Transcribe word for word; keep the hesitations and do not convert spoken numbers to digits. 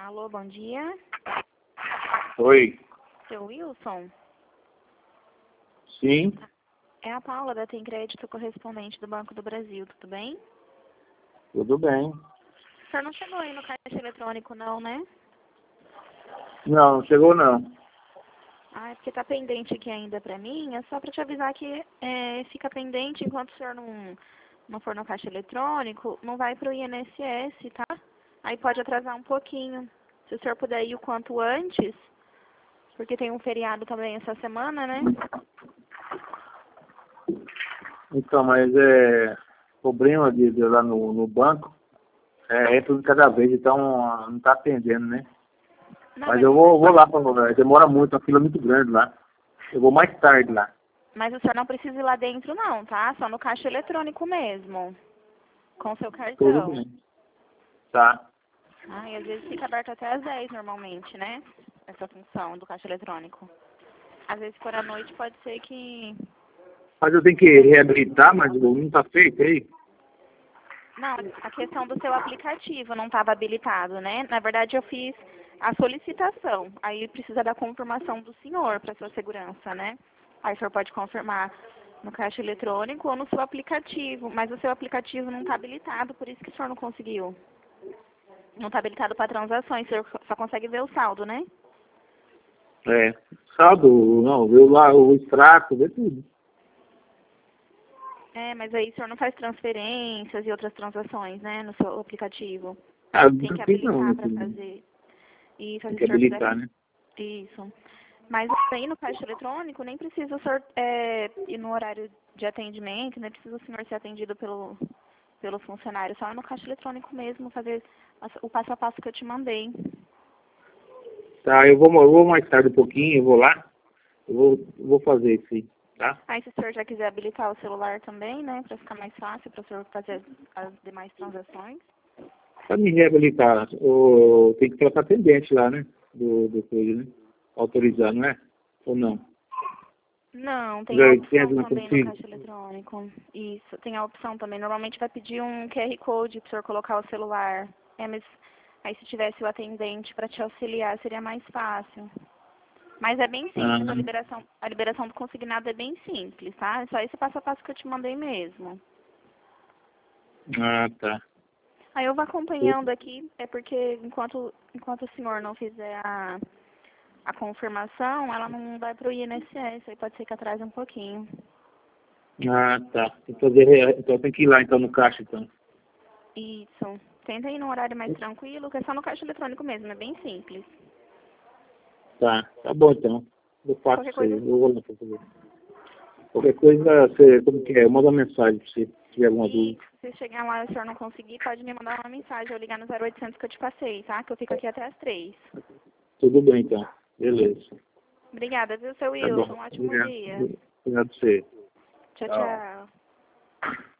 Alô, bom dia. Oi. Seu Wilson? Sim. É a Paula da Tem Crédito, correspondente do Banco do Brasil, tudo bem? Tudo bem. O senhor não chegou aí no caixa eletrônico não, né? Não, não chegou não. Ah, é porque tá pendente aqui ainda pra mim. É só pra te avisar que é, fica pendente enquanto o senhor não, não for no caixa eletrônico, não vai pro I N S S, tá? Aí pode atrasar um pouquinho. Se o senhor puder ir o quanto antes, porque tem um feriado também essa semana, né? Então, mas é problema de, de lá no, no banco, é, é tudo de cada vez, então não tá atendendo, né? Não, Mas mas, eu vou, vou lá, pra, demora muito, uma fila muito grande lá. Eu vou mais tarde lá. mas o senhor não precisa ir lá dentro não, tá? Só no caixa eletrônico mesmo, com o seu Tudo cartão. bem. Tá. Ah, e às vezes fica aberto até às dez normalmente, né? Essa função do caixa eletrônico. Às vezes, se for à noite, pode ser que... Mas eu tenho que reabilitar, mas não tá feito aí? Não, a questão do seu aplicativo não estava habilitado, né? Na verdade, eu fiz a solicitação. Aí precisa da confirmação do senhor para sua segurança, né? Aí o senhor pode confirmar no caixa eletrônico ou no seu aplicativo. Mas o seu aplicativo não está habilitado, por isso que o senhor não conseguiu. Não está habilitado para transações, o senhor só consegue ver o saldo, né? É. Saldo, não, viu lá o extrato, vê tudo. É, mas aí o senhor não faz transferências e outras transações, né, no seu aplicativo. Ah, Tem que não tem não, habilitar para tem fazer. E tem fazer que o senhor puder habilitar, fazer né? isso. Mas aí no caixa eletrônico nem precisa o senhor é, ir no horário de atendimento, nem precisa o senhor ser atendido pelo, pelo funcionário, só no caixa eletrônico mesmo, fazer o passo a passo que eu te mandei. Tá, eu vou, eu vou mais tarde um pouquinho, eu vou lá, eu vou, eu vou fazer isso aí, tá? Aí se o senhor já quiser habilitar o celular também, né, para ficar mais fácil para o senhor fazer as demais transações. Para me reabilitar, o, tem que tratar pendente lá, né? Do, do coisa, né? Autorizar, não é? Ou não? Não, tem a Já tem opção alguma também no coisa? caixa eletrônico. Isso, tem a opção também. Normalmente vai pedir um Q R Code para o senhor colocar o celular. É, mas aí se tivesse o atendente para te auxiliar seria mais fácil. Mas é bem Ah, simples, a liberação, a liberação do consignado é bem simples, tá? É só esse passo a passo que eu te mandei mesmo. ah, tá. Aí eu vou acompanhando aqui, é porque enquanto, enquanto o senhor não fizer a, a confirmação, ela não vai para o I N S S, aí pode ser que atrase um pouquinho. Ah, tá. Tem que fazer, re- então tem que ir lá então no caixa, então. Isso. Tenta ir num horário mais tranquilo, que é só no caixa eletrônico mesmo, é bem simples. Tá, tá bom então. Eu faço Qualquer isso aí, coisa, eu vou lá pra fazer. Qualquer coisa, você, como que é? Eu mando uma mensagem pra você, se tiver alguma e dúvida. se chegar lá e o senhor não conseguir, pode me mandar uma mensagem ou ligar no zero oitocentos que eu te passei, tá? Que eu fico aqui até as três. Tudo bem então. Beleza. Obrigada, viu, seu Tá Wilson? bom. Um ótimo Obrigado. dia. Obrigado a você. Tchau, Tchau. tchau.